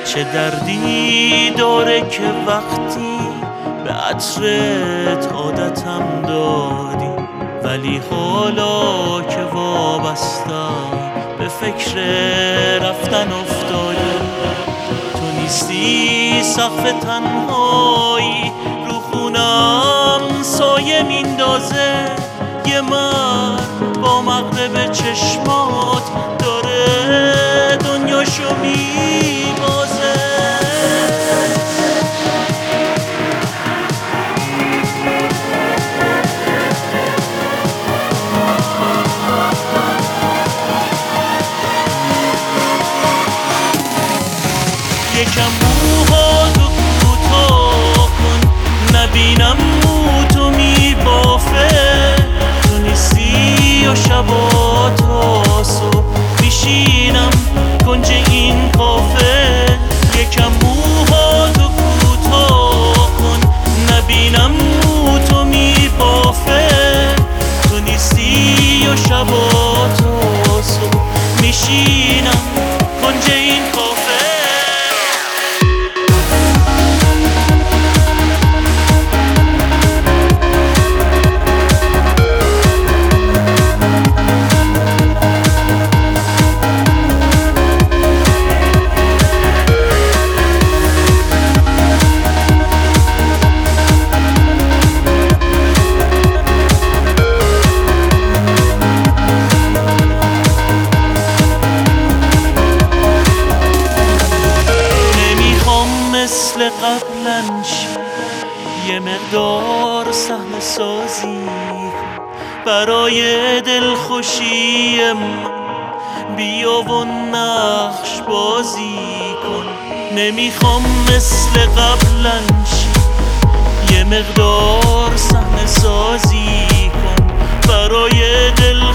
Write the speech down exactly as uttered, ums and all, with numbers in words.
چه دردی داره که وقتی به عطرت عادتم دادی، ولی حالا که وابستم به فکر رفتن افتادی. تو نیستی سقف تنهایی رو خونم سایه میندازه، یه مرد با مغرب چشمات داره دنیاشو میبازه. یکم موهاتو کوتاه کن نبینم مو تو میبافه. تو نیستی و شبا تا صبح میشینم کنج این کافه. یکم موهاتو کوتاه کن نبینم مو تو میبافه. تو نیستی و شبا تا صبح میشینم کنج این کافه. مثل قبلن شی یه مقدار صحنه سازی برای دلخوشی من، بیا و نقش بازی کن. نمیخوام مثل قبلن شی یه مقدار صحنه سازی کن برای دل